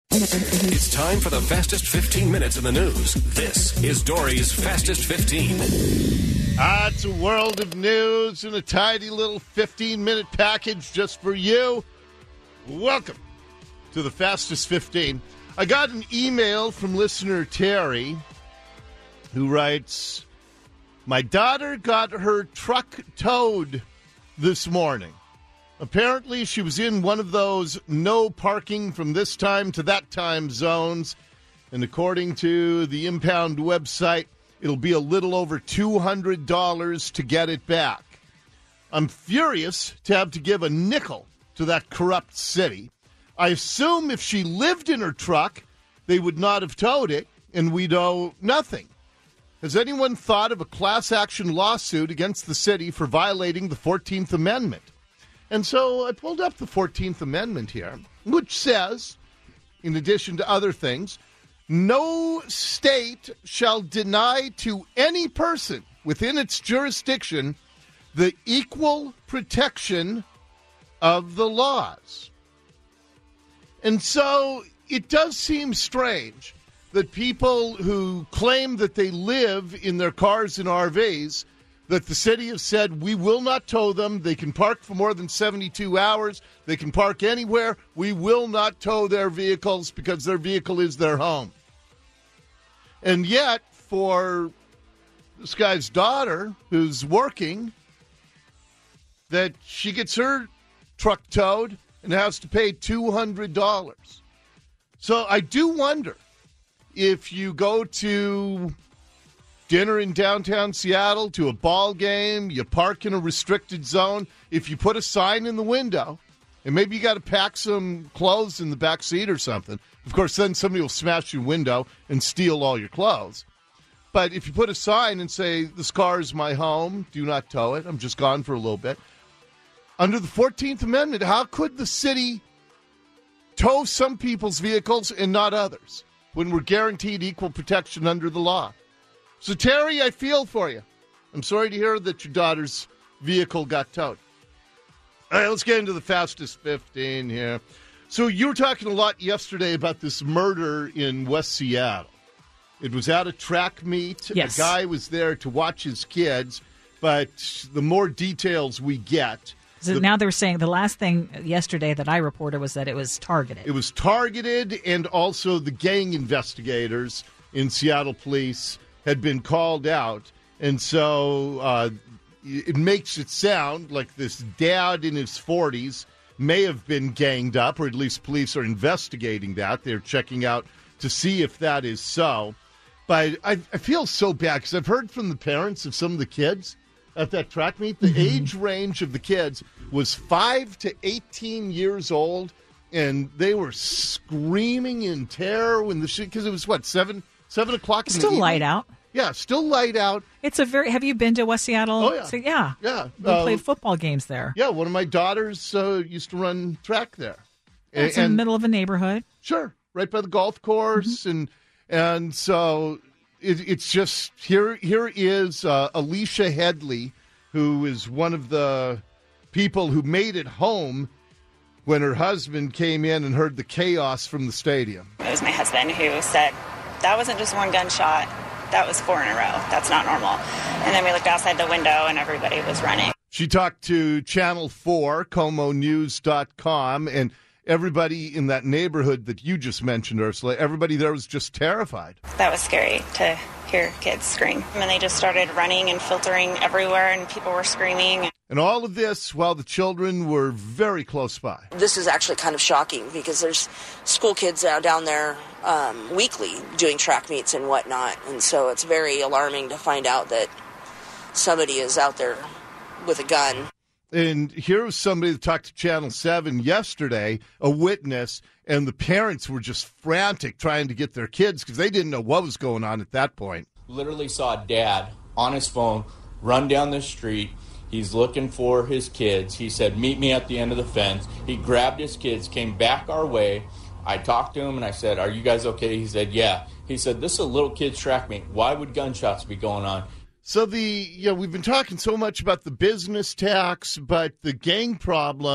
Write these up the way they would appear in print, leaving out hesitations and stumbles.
It's time for the fastest 15 minutes in the news. This is Dory's Fastest 15. It's a world of news in a tidy little 15-minute package just for you. Welcome to the Fastest 15. I got an email from listener Terry who writes, my daughter got her truck towed this morning. Apparently, she was in one of those no parking from this time to that time zones. And according to the Impound website, it'll be a little over $200 to get it back. I'm furious to have to give a nickel to that corrupt city. I assume if she lived in her truck, they would not have towed it, and we'd owe nothing. Has anyone thought of a class action lawsuit against the city for violating the 14th Amendment? And so I pulled up the 14th Amendment here, which says, in addition to other things, no state shall deny to any person within its jurisdiction the equal protection of the laws. And so it does seem strange that people who claim that they live in their cars and RVs, that the city has said, we will not tow them. They can park for more than 72 hours. They can park anywhere. We will not tow their vehicles because their vehicle is their home. And yet, for this guy's daughter who's working, that she gets her truck towed and has to pay $200. So I do wonder if you go to dinner in downtown Seattle, to a ball game, you park in a restricted zone, if you put a sign in the window, and maybe you got to pack some clothes in the back seat or something. Of course, then somebody will smash your window and steal all your clothes. But if you put a sign and say, this car is my home, do not tow it, I'm just gone for a little bit. Under the 14th Amendment, how could the city tow some people's vehicles and not others when we're guaranteed equal protection under the law? So, Terry, I feel for you. I'm sorry to hear that your daughter's vehicle got towed. All right, let's get into the Fastest 15 here. So you were talking a lot yesterday about this murder in West Seattle. It was at a track meet. Yes. A guy was there to watch his kids, but the more details we get... So now they're saying the last thing yesterday that I reported was that it was targeted. It was targeted, and also the gang investigators in Seattle police had been called out, and so it makes it sound like this dad in his 40s may have been ganged up, or at least police are investigating that. They're checking out to see if that is so. But I feel so bad because I've heard from the parents of some of the kids at that track meet. The age range of the kids was 5 to 18 years old, and they were screaming in terror when because it was, 7 o'clock in the evening? Still light out. Yeah, still light out. It's have you been to West Seattle? Oh, yeah. So, yeah. Yeah. We played football games there. Yeah, one of my daughters used to run track there. It's in the middle of a neighborhood. Sure, right by the golf course. And so it's just, here is Alicia Headley, who is one of the people who made it home when her husband came in and heard the chaos from the stadium. It was my husband who said, that wasn't just one gunshot. That was 4 in a row. That's not normal. And then we looked outside the window and everybody was running. She talked to Channel 4, KomoNews.com, and everybody in that neighborhood that you just mentioned, Ursula, everybody there was just terrified. That was scary to hear kids scream. And they just started running and filtering everywhere, and people were screaming. And all of this while the children were very close by. This is actually kind of shocking because there's school kids down there weekly doing track meets and whatnot. And so it's very alarming to find out that somebody is out there with a gun. And here was somebody that talked to Channel 7 yesterday, a witness, and the parents were just frantic trying to get their kids because they didn't know what was going on at that point. Literally saw Dad on his phone run down the street. He's looking for his kids. He said, meet me at the end of the fence. He grabbed his kids, came back our way. I talked to him and I said, are you guys okay? He said, yeah. He said, this is a little kid's track meet. Why would gunshots be going on? So we've been talking so much about the business tax, but the gang problem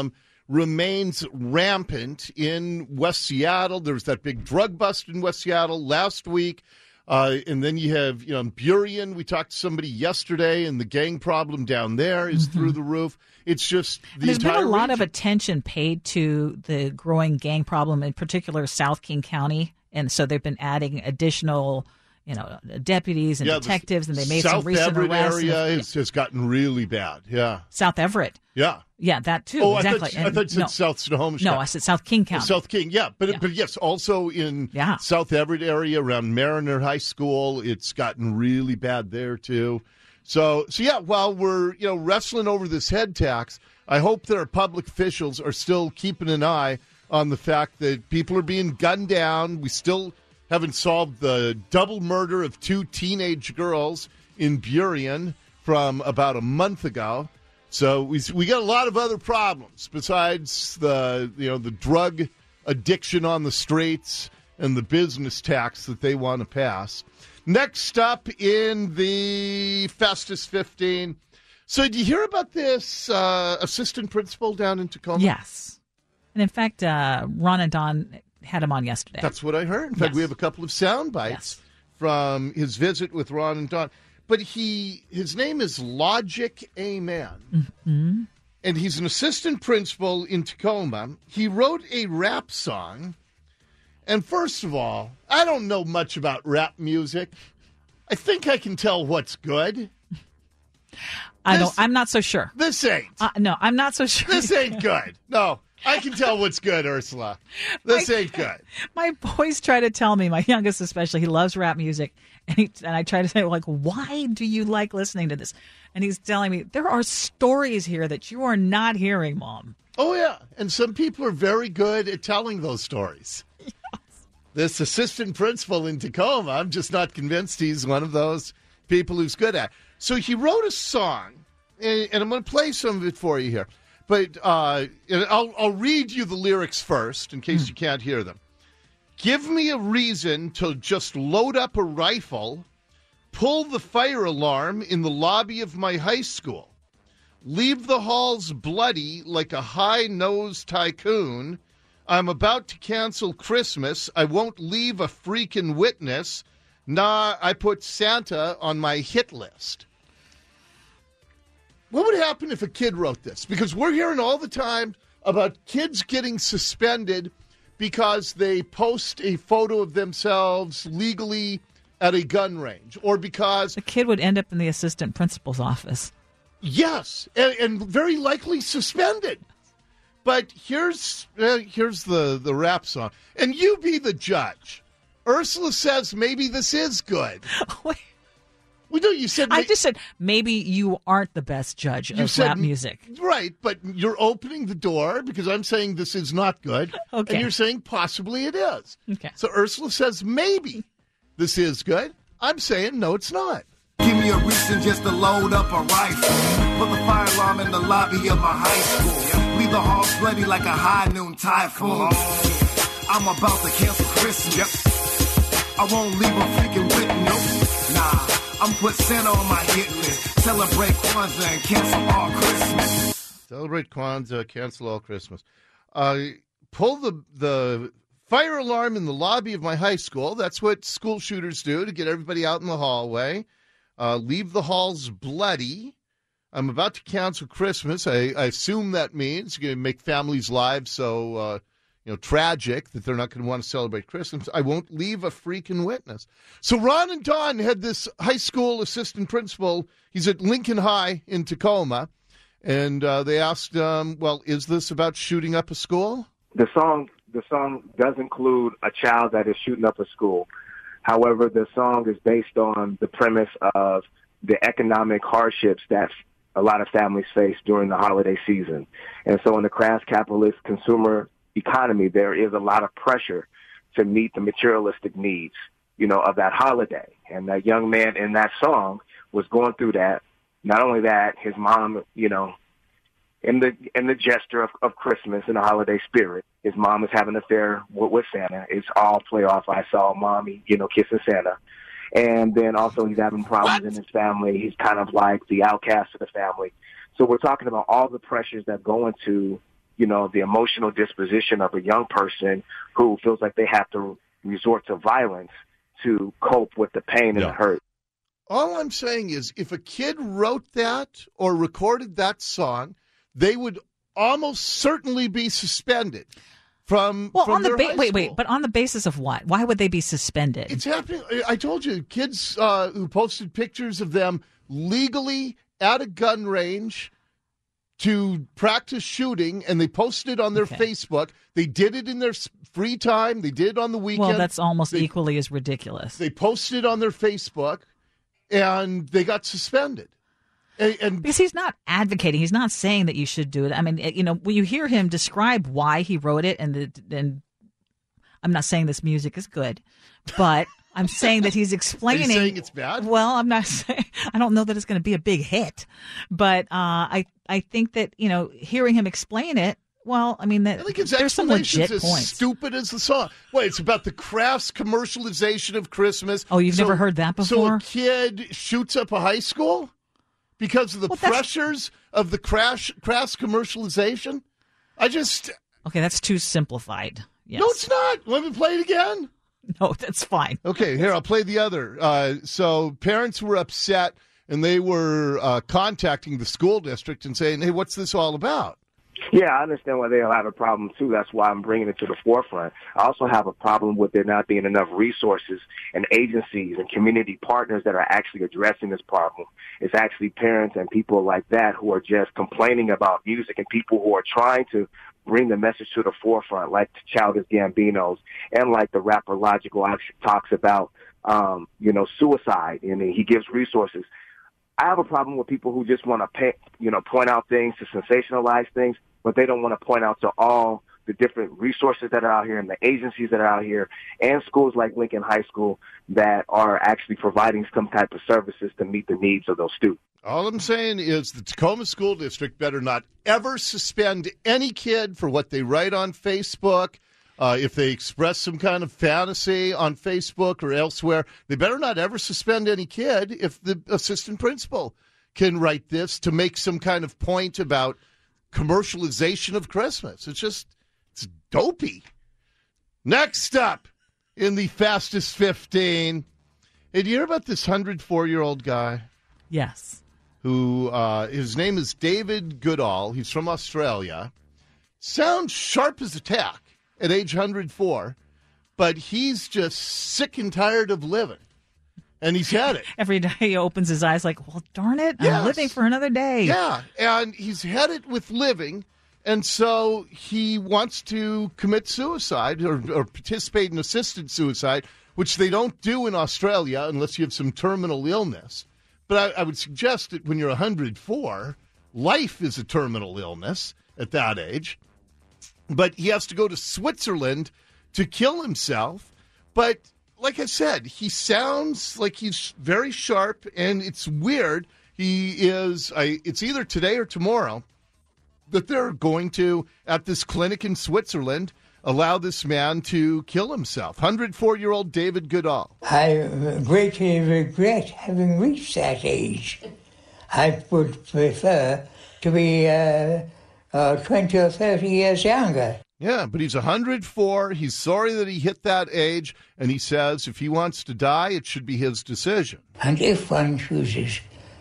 remains rampant in West Seattle. There was that big drug bust in West Seattle last week. And then you have, in Burien, we talked to somebody yesterday, and the gang problem down there is through the roof. It's just There's been a lot of attention paid to the growing gang problem, in particular South King County. And so they've been adding additional deputies and detectives, and they made some recent arrests. South Everett area has gotten really bad, South Everett. Yeah. Yeah, that too, Oh, exactly. I thought you said South Snohomish County. No, I said South King County. South King, but yes, also in South Everett area around Mariner High School, it's gotten really bad there too. So yeah, while we're wrestling over this head tax, I hope that our public officials are still keeping an eye on the fact that people are being gunned down. We still haven't solved the double murder of 2 teenage girls in Burien from about a month ago. So we got a lot of other problems besides the drug addiction on the streets and the business tax that they want to pass. Next up in the Festus 15. So did you hear about this assistant principal down in Tacoma? Yes. And in fact, Ron and Don had him on yesterday. That's what I heard. In fact, we have a couple of sound bites from his visit with Ron and Don. But his name is Logic Amen. Mm-hmm. And he's an assistant principal in Tacoma. He wrote a rap song. And first of all, I don't know much about rap music. I think I can tell what's good. I'm not so sure. This ain't. No, I'm not so sure. This ain't good. No, I can tell what's good, Ursula. This ain't good. My boys try to tell me, my youngest especially, he loves rap music. And I try to say, why do you like listening to this? And he's telling me, there are stories here that you are not hearing, Mom. Oh, yeah. And some people are very good at telling those stories. Yes. This assistant principal in Tacoma, I'm just not convinced he's one of those people who's good at it. So he wrote a song, and I'm going to play some of it for you here. But I'll read you the lyrics first in case you can't hear them. Give me a reason to just load up a rifle, pull the fire alarm in the lobby of my high school, leave the halls bloody like a high-nosed tycoon. I'm about to cancel Christmas. I won't leave a freaking witness. Nah, I put Santa on my hit list. What would happen if a kid wrote this? Because we're hearing all the time about kids getting suspended because they post a photo of themselves legally at a gun range, or because the kid would end up in the assistant principal's office. Yes, and very likely suspended. But here's the rap song, and you be the judge. Ursula says maybe this is good. Wait. Well, no, you said. I just said maybe you aren't the best judge of rap music. Right, but you're opening the door because I'm saying this is not good. Okay. And you're saying possibly it is. Okay. So Ursula says maybe this is good. I'm saying no, it's not. Give me a reason just to load up a rifle. Put the fire alarm in the lobby of my high school. Leave the halls bloody like a high noon typhoon. I'm about to cancel Christmas. I won't leave a freaking witness. Nah. I'm put Santa on my hit list. Celebrate Kwanzaa and cancel all Christmas. Celebrate Kwanzaa, cancel all Christmas. Pull the fire alarm in the lobby of my high school. That's what school shooters do to get everybody out in the hallway. Leave the halls bloody. I'm about to cancel Christmas. I assume that means you're going to make families' lives so tragic that they're not going to want to celebrate Christmas. I won't leave a freaking witness. So Ron and Don had this high school assistant principal. He's at Lincoln High in Tacoma. And they asked, is this about shooting up a school? The song does include a child that is shooting up a school. However, the song is based on the premise of the economic hardships that a lot of families face during the holiday season. And so in the crass capitalist consumer economy, there is a lot of pressure to meet the materialistic needs, of that holiday. And that young man in that song was going through that. Not only that, his mom, in the gesture of Christmas and the holiday spirit, his mom is having an affair with Santa. It's all play off. I saw mommy, kissing Santa. And then also he's having problems in his family. He's kind of like the outcast of the family. So we're talking about all the pressures that go into the emotional disposition of a young person who feels like they have to resort to violence to cope with the pain and the hurt. All I'm saying is if a kid wrote that or recorded that song, they would almost certainly be suspended from on their the high school. Wait, but on the basis of what? Why would they be suspended? It's happening. I told you, kids who posted pictures of them legally at a gun range to practice shooting, and they posted it on their Facebook. They did it in their free time. They did it on the weekend. Well, that's almost equally as ridiculous. They posted it on their Facebook, and they got suspended. And because he's not advocating, he's not saying that you should do it. I mean, when you hear him describe why he wrote it, and I'm not saying this music is good, but I'm saying that he's explaining. Are you saying it's bad? Well, I'm not saying. I don't know that it's going to be a big hit, but I think that hearing him explain it. Well, I mean, there's some legit as points. Stupid as the song. Wait, it's about the Kraft's commercialization of Christmas. Oh, you've never heard that before? So a kid shoots up a high school because of the pressures of the Kraft's commercialization? Okay, that's too simplified. Yes. No, it's not. Let me play it again. No, that's fine. Okay, here, I'll play the other. So parents were upset, and they were contacting the school district and saying, hey, what's this all about? Yeah, I understand why they'll have a problem, too. That's why I'm bringing it to the forefront. I also have a problem with there not being enough resources and agencies and community partners that are actually addressing this problem. It's actually parents and people like that who are just complaining about music and people who are trying to bring the message to the forefront, like Childish Gambino's and like the rapper Logical talks about, suicide, and he gives resources. I have a problem with people who just want to point out things, to sensationalize things, but they don't want to point out to all the different resources that are out here and the agencies that are out here and schools like Lincoln High School that are actually providing some type of services to meet the needs of those students. All I'm saying is the Tacoma School District better not ever suspend any kid for what they write on Facebook. If they express some kind of fantasy on Facebook or elsewhere, they better not ever suspend any kid if the assistant principal can write this to make some kind of point about commercialization of Christmas. It's dopey. Next up in the fastest 15, did you hear about this 104-year-old guy? Yes. Who, his name is David Goodall. He's from Australia. Sounds sharp as a tack at age 104, but he's just sick and tired of living. And he's had it. Every day he opens his eyes like, well, darn it, I'm living for another day. Yeah, and he's had it with living, and so he wants to commit suicide or participate in assisted suicide, which they don't do in Australia unless you have some terminal illness. But I would suggest that when you're 104, life is a terminal illness at that age. But he has to go to Switzerland to kill himself. But like I said, he sounds like he's very sharp, and it's weird. He is, it's either today or tomorrow that they're going to, at this clinic in Switzerland, allow this man to kill himself. 104-year-old David Goodall. I greatly regret having reached that age. I would prefer to be 20 or 30 years younger. Yeah, but he's 104. He's sorry that he hit that age, and he says if he wants to die, it should be his decision. And if one chooses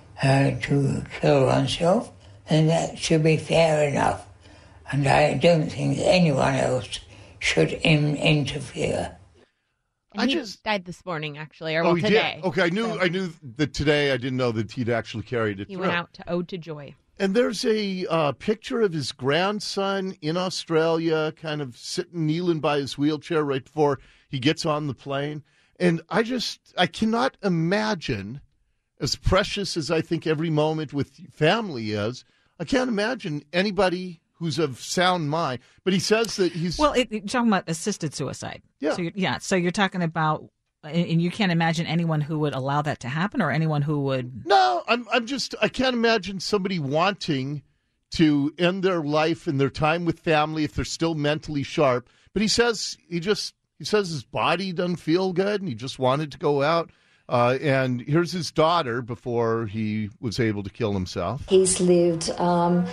to kill oneself, then that should be fair enough. And I don't think anyone else should interfere. And he died this morning, actually, or today. Okay, I knew that today. I didn't know that he'd actually carried it through. He went out to Ode to Joy. And there's a picture of his grandson in Australia, kind of kneeling by his wheelchair right before he gets on the plane. And I cannot imagine, as precious as I think every moment with family is, I can't imagine anybody who's of sound mind. But he says that he's... Well, you're talking about assisted suicide. Yeah. So you're talking about... And you can't imagine anyone who would allow that to happen, or anyone who would... No, I can't imagine somebody wanting to end their life and their time with family if they're still mentally sharp. But he says his body doesn't feel good, and he just wanted to go out. And here's his daughter before he was able to kill himself. He's lived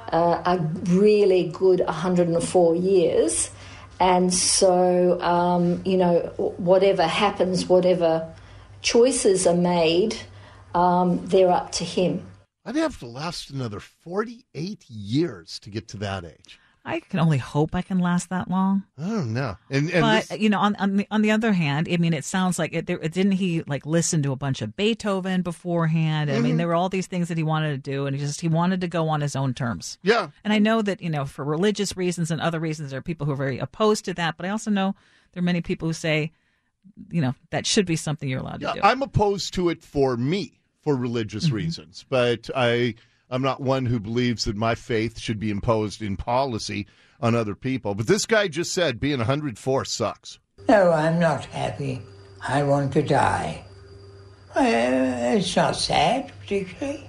a really good 104 years. And so, whatever happens, whatever choices are made, they're up to him. I'd have to last another 48 years to get to that age. I can only hope I can last that long. I don't know. But on the other hand, I mean, it sounds like didn't he like listen to a bunch of Beethoven beforehand? I mean, there were all these things that he wanted to do, and he wanted to go on his own terms. Yeah. And I know that for religious reasons and other reasons, there are people who are very opposed to that. But I also know there are many people who say, that should be something you're allowed to do. I'm opposed to it for religious reasons, but I'm not one who believes that my faith should be imposed in policy on other people. But this guy just said being 104 sucks. No, I'm not happy. I want to die. It's not sad, particularly.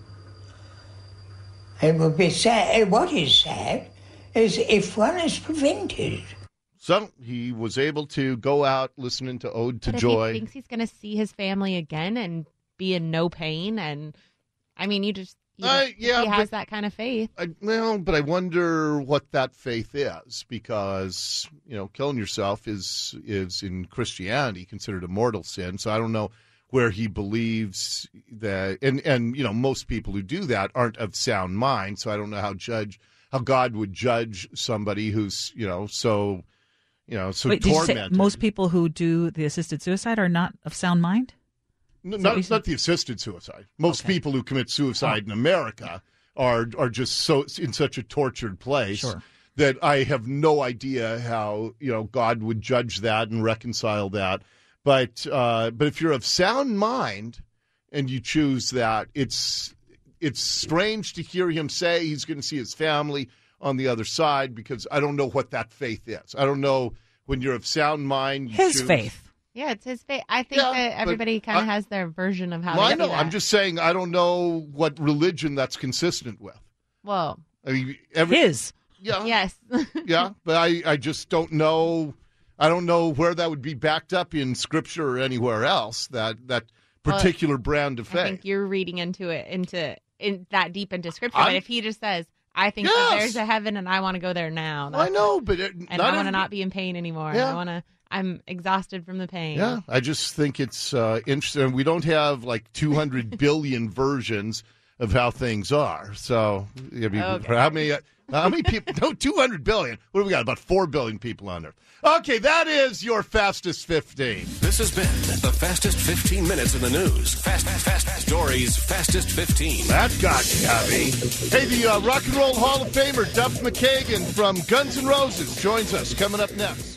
It would be sad. What is sad is if one is prevented. So he was able to go out listening to Ode to Joy. If he thinks he's going to see his family again and be in no pain, and I mean, he has that kind of faith. But I wonder what that faith is, because killing yourself is in Christianity considered a mortal sin. So I don't know where he believes that, and most people who do that aren't of sound mind. So I don't know how God would judge somebody who's so Wait, tormented. did you say most people who do the assisted suicide are not of sound mind? Not the assisted suicide. Most people who commit suicide in America are just so in such a tortured place that I have no idea how God would judge that and reconcile that. But if you're of sound mind and you choose that, it's strange to hear him say he's going to see his family on the other side, because I don't know what that faith is. I don't know when you're of sound mind. His faith. Yeah, it's his faith. I think that everybody kind of has their version of how to do that. I'm just saying I don't know what religion that's consistent with. Well, I mean, his. Yeah. Yes. Yeah, but I just don't know. I don't know where that would be backed up in Scripture or anywhere else, that particular brand of faith. I think you're reading into that deep into Scripture. But if he just says, I think that there's a heaven and I want to go there now. I know, but I want to not be in pain anymore. Yeah. I'm exhausted from the pain. Yeah, I just think it's interesting. We don't have like 200 billion versions of how things are. So, how many people? No, 200 billion. What do we got? About 4 billion people on there. Okay, that is your Fastest 15. This has been the Fastest 15 Minutes in the News. Fast Stories, Fastest 15. That got heavy. Hey, the Rock and Roll Hall of Famer Duff McKagan from Guns N' Roses joins us coming up next.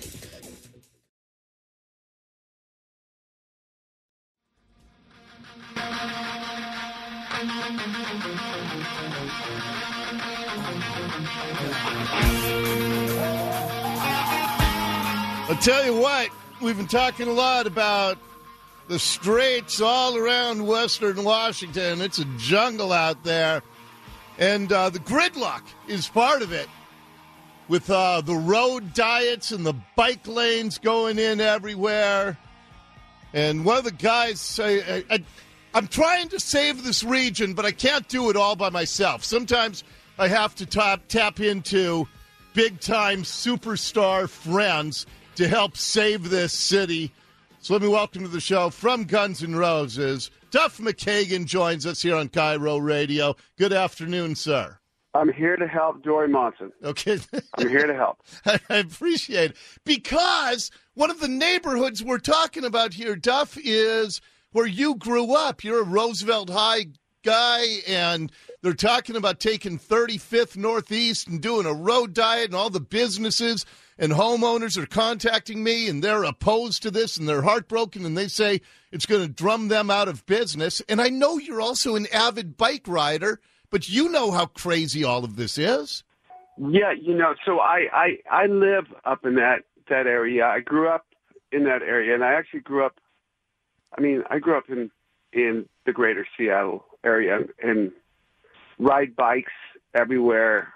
I'll tell you what, we've been talking a lot about the straits all around western Washington. It's a jungle out there. And the gridlock is part of it, with the road diets and the bike lanes going in everywhere. And one of the guys, I'm trying to save this region, but I can't do it all by myself. Sometimes I have to tap into big-time superstar friends to help save this city. So let me welcome to the show from Guns N' Roses, Duff McKagan joins us here on KIRO Radio. Good afternoon, sir. I'm here to help Dory Monson. Okay. I'm here to help. I appreciate it. Because one of the neighborhoods we're talking about here, Duff, is where you grew up. You're a Roosevelt High guy, and they're talking about taking 35th Northeast and doing a road diet, and all the businesses and homeowners are contacting me, and they're opposed to this, and they're heartbroken, and they say it's going to drum them out of business. And I know you're also an avid bike rider, but you know how crazy all of this is. Yeah, so I live up in that area. I grew up in that area, and I actually grew up in the greater Seattle area and ride bikes everywhere.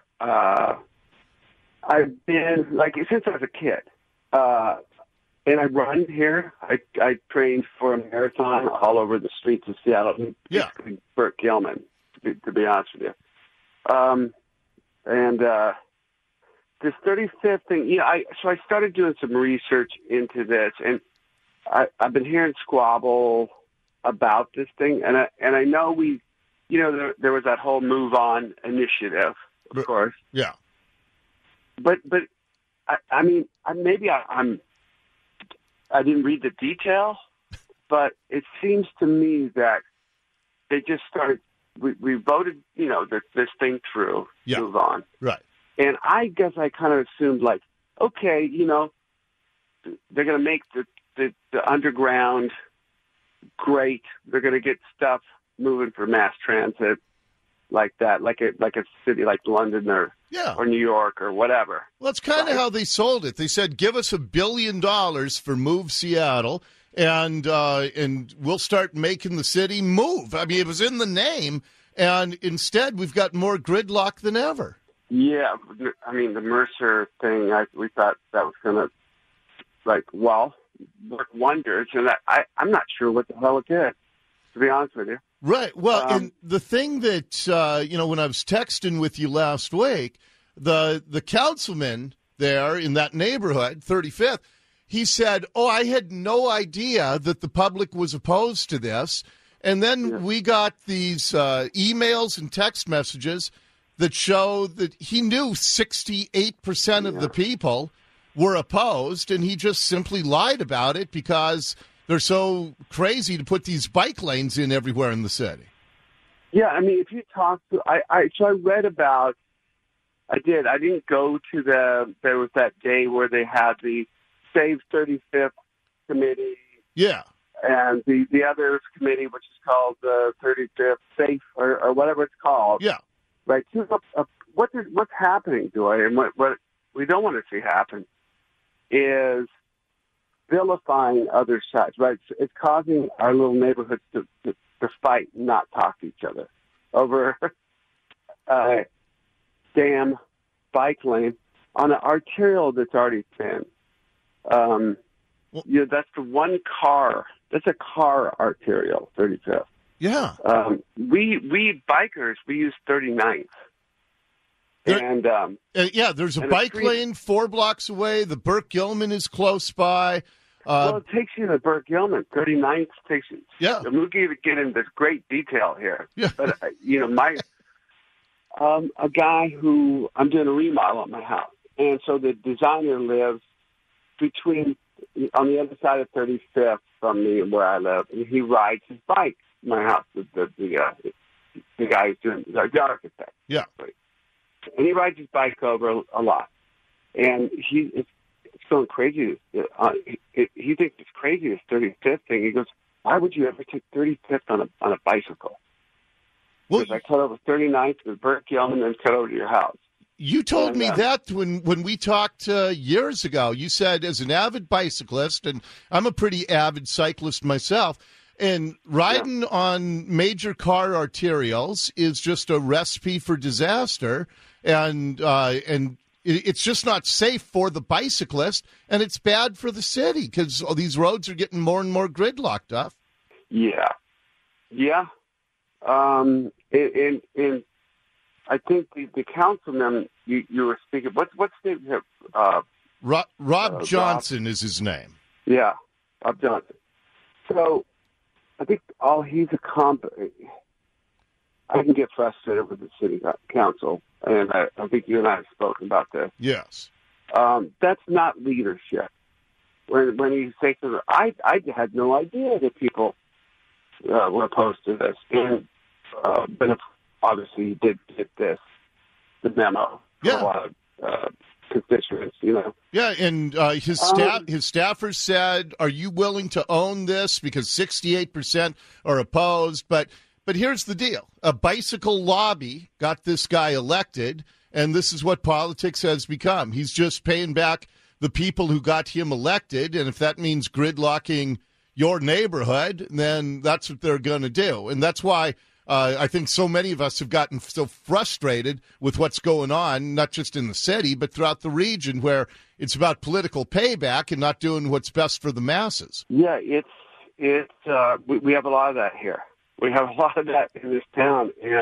I've been, since I was a kid. And I run here. I trained for a marathon all over the streets of Seattle. Basically Burt Gilman, to be honest with you. And this 35th thing, so I started doing some research into this, and I've been hearing squabble about this thing, and I know there was that whole Move On initiative, of course. Yeah. But I mean, maybe I didn't read the detail, but it seems to me that they just started. We voted, this thing through. Yeah. Move On. Right. And I guess I kind of assumed, like, okay, they're going to make the underground great. They're going to get stuff moving for mass transit like that, like a city like London or New York or whatever. Well, that's kind of how they sold it. They said, give us $1 billion for Move Seattle, and we'll start making the city move. I mean, it was in the name, and instead we've got more gridlock than ever. Yeah, I mean, the Mercer thing, we thought that was going to, work wonders, and I'm not sure what the hell it did, to be honest with you. Right. Well, and the thing that, when I was texting with you last week, the councilman there in that neighborhood, 35th, he said, I had no idea that the public was opposed to this. And then we got these emails and text messages that show that he knew 68% of the people were opposed, and he just simply lied about it because they're so crazy to put these bike lanes in everywhere in the city. Yeah, I mean, if you talk to, I read about, I didn't go to there was that day where they had the Save 35th committee. Yeah. And the other committee, which is called the 35th Safe or whatever it's called. Yeah. Right. What's happening, Joy, and what we don't want to see happen is vilifying other sides. Right. It's causing our little neighborhoods to fight, and not talk to each other over damn bike lane on an arterial that's already thin. That's the one car. That's a car arterial, 35th. Yeah. We bikers, we use 39th. There's a bike lane 4 blocks away. The Burke Gilman is close by. It takes you to Burke Gilman. 39th takes you. Yeah. I'm going to get into great detail here. Yeah. But, a guy who, I'm doing a remodel at my house. And so the designer lives on the other side of 35th from me where I live, and he rides his bike to my house. The guy who's doing the architect. Yeah. And he rides his bike over a lot. And it's going crazy. He thinks it's crazy, this 35th thing. He goes, why would you ever take 35th on a bicycle? Because I cut over 39th to Burke Gilman and cut over to your house. You told me that when we talked years ago. You said, as an avid bicyclist, and I'm a pretty avid cyclist myself, and riding on major car arterials is just a recipe for disaster, and it's just not safe for the bicyclist, and it's bad for the city because these roads are getting more and more gridlocked up. Yeah. And I think the councilman you were speaking. What's the name? Rob Johnson is his name. Yeah, Rob Johnson. So I think he's I can get frustrated with the city council, and I think you and I have spoken about this. Yes. That's not leadership. When you say to them, I had no idea that people were opposed to this, and but obviously he did get the memo from a lot of constituents, Yeah, and his staffers said, are you willing to own this? Because 68% are opposed. But here's the deal. A bicycle lobby got this guy elected, and this is what politics has become. He's just paying back the people who got him elected, and if that means gridlocking your neighborhood, then that's what they're going to do. And that's why I think so many of us have gotten so frustrated with what's going on, not just in the city, but throughout the region, where it's about political payback and not doing what's best for the masses. Yeah, we have a lot of that here. We have a lot of that in this town, and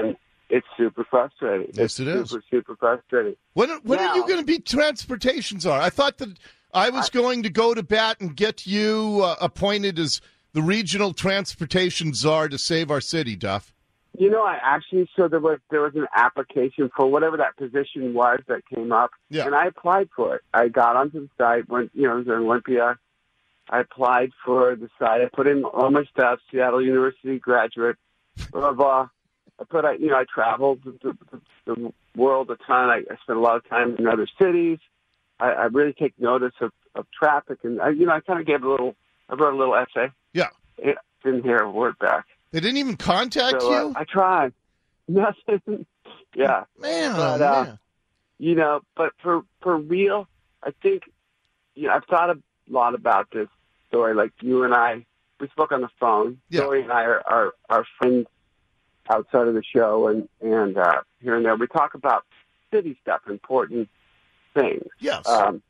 It's super frustrating. Yes, it is. Super frustrating. When are you going to be transportation czar? I thought that I was going to go to bat and get you appointed as the regional transportation czar to save our city, Duff. I actually, so there was an application for whatever that position was that came up, and I applied for it. I got onto the site when, it was in Olympia. I applied for the site. I put in all my stuff, Seattle University graduate, blah, blah. I traveled the world a ton. I spent a lot of time in other cities. I really take notice of traffic, and I kind of I wrote a little essay. Yeah. Didn't hear a word back. They didn't even contact you? I tried. Nothing. Yeah. Man, but for real, I think, I've thought a lot about this story. Like you and I, we spoke on the phone. Yeah. Dory and I are friends outside of the show and here and there. We talk about city stuff, important things. Yes.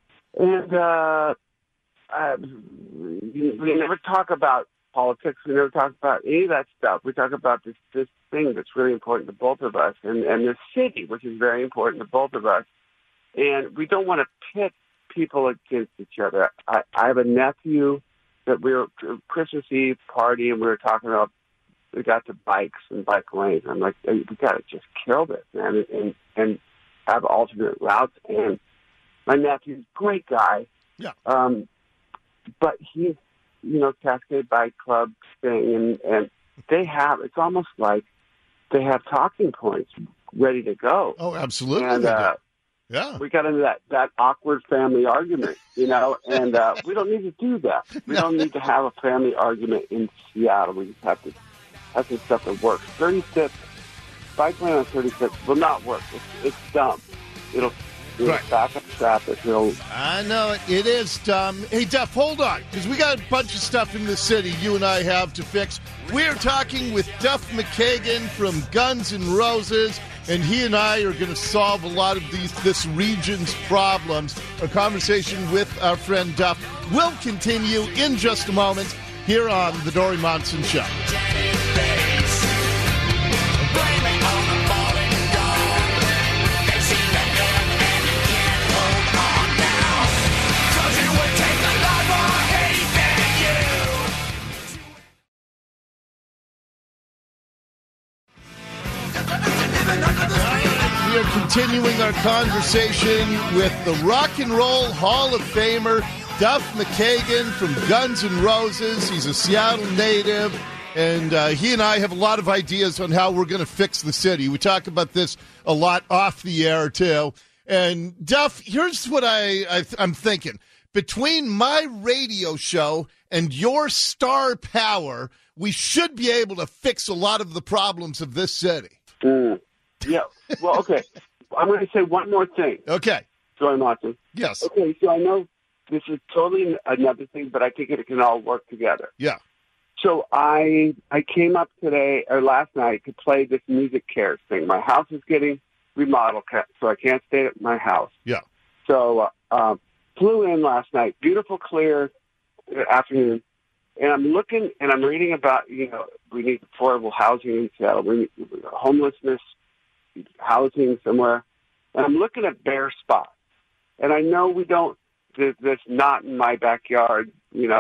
We never talk about politics. We never talk about any of that stuff. We talk about this thing that's really important to both of us, and this city, which is very important to both of us. And we don't want to pit people against each other. I have a nephew that we were Christmas Eve party, and we were talking about, we got to bikes and bike lanes. I'm like, hey, we got to just kill this, man, and have alternate routes. And my nephew's a great guy. Yeah. But he's, Cascade Bike Club thing, and they have, it's almost like they have talking points ready to go. Oh, absolutely. And, yeah. We got into that awkward family argument, and we don't need to do that. We don't need to have a family argument in Seattle. We just have to have some stuff that works. 36, bike lane on 36 will not work. It's dumb. It'll back up traffic. I know it. It is dumb. Hey, Duff, hold on, because we got a bunch of stuff in the city you and I have to fix. We're talking with Duff McKagan from Guns N' Roses, and he and I are going to solve a lot of this region's problems. A conversation with our friend Duff will continue in just a moment here on The Dory Monson Show. We are continuing our conversation with the Rock and Roll Hall of Famer, Duff McKagan from Guns N' Roses. He's a Seattle native, and he and I have a lot of ideas on how we're going to fix the city. We talk about this a lot off the air, too. And, Duff, here's what I'm thinking. Between my radio show and your star power, we should be able to fix a lot of the problems of this city. Yeah. Well, okay. I'm going to say one more thing. Okay. Joy Monson. Yes. Okay, so I know this is totally another thing, but I think it can all work together. Yeah. So I came up today or last night to play this Music Cares thing. My house is getting remodeled, so I can't stay at my house. Yeah. So flew in last night. Beautiful, clear afternoon. And I'm looking and I'm reading about, we need affordable housing in Seattle. We need homelessness, housing somewhere. And I'm looking at bare spots. And I know this not in my backyard,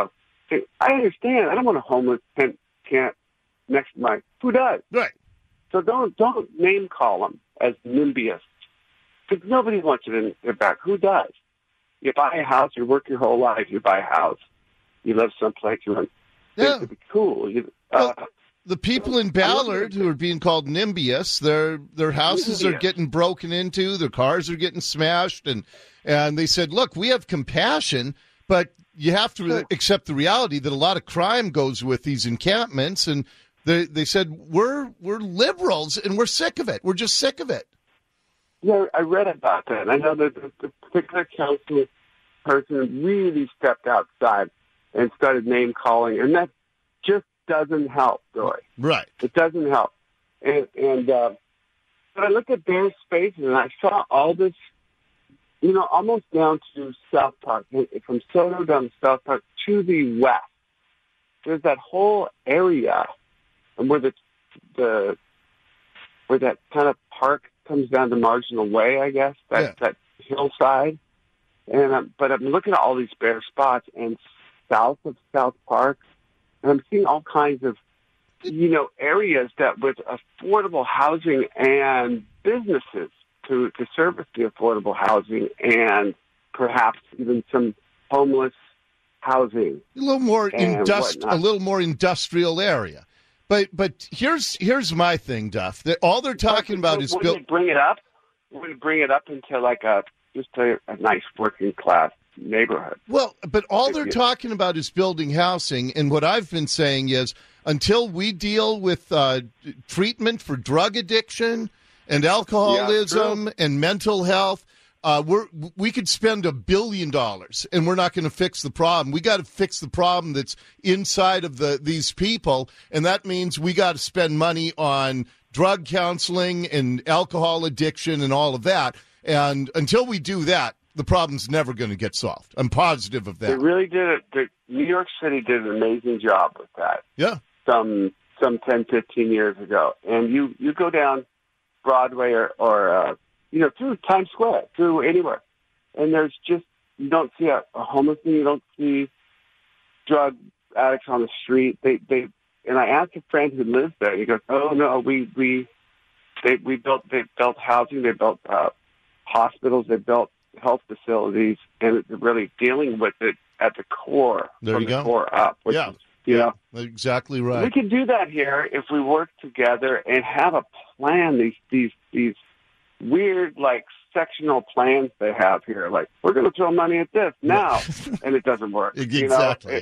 I understand. I don't want a homeless camp next to my, who does? Right. So don't name call them as NIMBYists. Because nobody wants it in their back. Who does? You buy a house, you work your whole life, you buy a house. You live someplace you want. Yeah. It would be cool. The people in Ballard who are being called NIMBYists, their houses are getting broken into, their cars are getting smashed, and they said, look, we have compassion, but you have to accept the reality that a lot of crime goes with these encampments, and they said, we're liberals, and we're sick of it. We're just sick of it. Yeah, I read about that. I know that the particular council person really stepped outside and started name calling, and that just doesn't help, Dory. Right. It doesn't help. But I looked at bare spaces, and I saw all this, almost down to South Park, from Soto down to South Park to the west. There's that whole area, and where the where that kind of park comes down to Marginal Way, I guess, that hillside. And but I'm looking at all these bare spots, and south of South Park, and I'm seeing all kinds of, areas that with affordable housing and businesses to service the affordable housing and perhaps even some homeless housing. A little more industrial area. But here's my thing, Duff. All they're talking about is bring it up. We're bring it up into like just a nice working class neighborhood. Well, but all they're talking about is building housing, and what I've been saying is until we deal with treatment for drug addiction and alcoholism and mental health, we could spend $1 billion and we're not going to fix the problem. We got to fix the problem that's inside of these people, and that means we got to spend money on drug counseling and alcohol addiction and all of that. And until we do that, the problem's never going to get solved. I'm positive of that. They really did it. New York City did an amazing job with that. Yeah. Some 10, 15 years ago. And you go down Broadway or through Times Square, through anywhere. And there's just, you don't see a homeless thing, you don't see drug addicts on the street. And I asked a friend who lives there, and he goes, "Oh no, they built housing, they built hospitals, they built health facilities, and they're really dealing with it at the core, there you go. Core up." Exactly right. We can do that here if we work together and have a plan. These weird, like, sectional plans they have here. Like, we're going to throw money at this now, and it doesn't work. Exactly.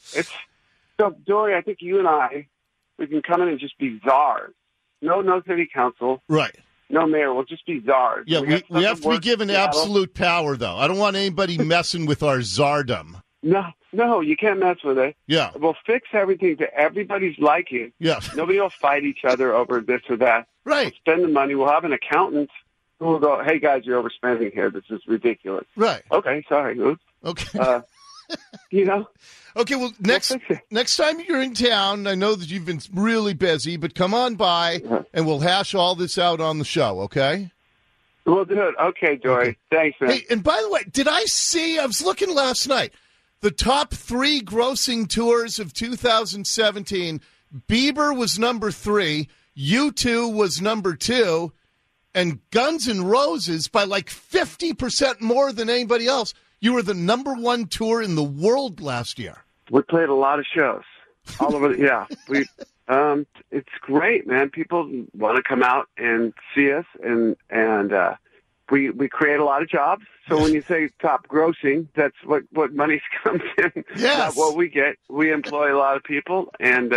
So, Dory, I think you and I, we can come in and just be czars. No city council. Right. No mayor. We'll just be czars. Yeah, we have to be given absolute power, though. I don't want anybody messing with our czardom. No, you can't mess with it. Yeah. We'll fix everything to everybody's liking. Yeah. Nobody will fight each other over this or that. Right. We'll spend the money. We'll have an accountant who will go, "Hey, guys, you're overspending here. This is ridiculous." Right. Okay, sorry. Oops. Okay. Okay, well, next time you're in town, I know that you've been really busy, but come on by, and we'll hash all this out on the show, okay? We'll do it. Okay, Dory. Okay. Thanks, man. Hey, and by the way, I was looking last night, the top 3 grossing tours of 2017, Bieber was number 3, U2 was number 2, and Guns N' Roses, by like 50% more than anybody else, you were the number 1 tour in the world last year. We played a lot of shows all over. Yeah, it's great, man. People want to come out and see us, and we create a lot of jobs. So when you say top grossing, that's what money comes in. Yes. Not what we get. We employ a lot of people, and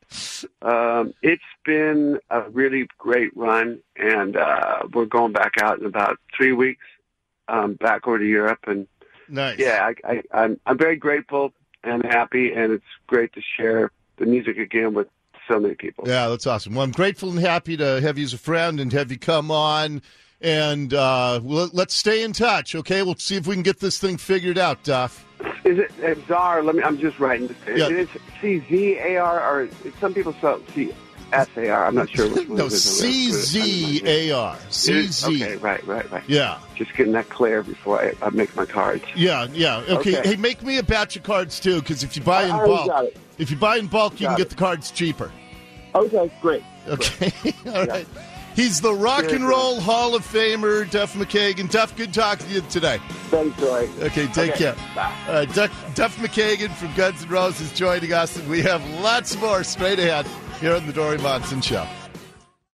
it's been a really great run. And we're going back out in about 3 weeks, back over to Europe, and. Nice. Yeah, I'm very grateful and happy, and it's great to share the music again with so many people. Yeah, that's awesome. Well, I'm grateful and happy to have you as a friend and have you come on, and let's stay in touch, okay? We'll see if we can get this thing figured out, Duff. Is it Czar? I'm just writing. Yeah. Is it CZAR, or some people spell SAR? I'm not sure. No, CZAR. CZ. Okay, right. Yeah. Just getting that clear before I make my cards. Yeah. Okay. Hey, make me a batch of cards too, because if you buy in bulk, you can get the cards cheaper. Okay, great. Okay. All right. He's the Rock and Roll Hall of Famer, Duff McKagan. Duff, good talking to you today. Thanks, Dory. Okay, take care. Bye. All right, Duff McKagan from Guns N' Roses joining us, and we have lots more straight ahead here on the Dory Monson Show.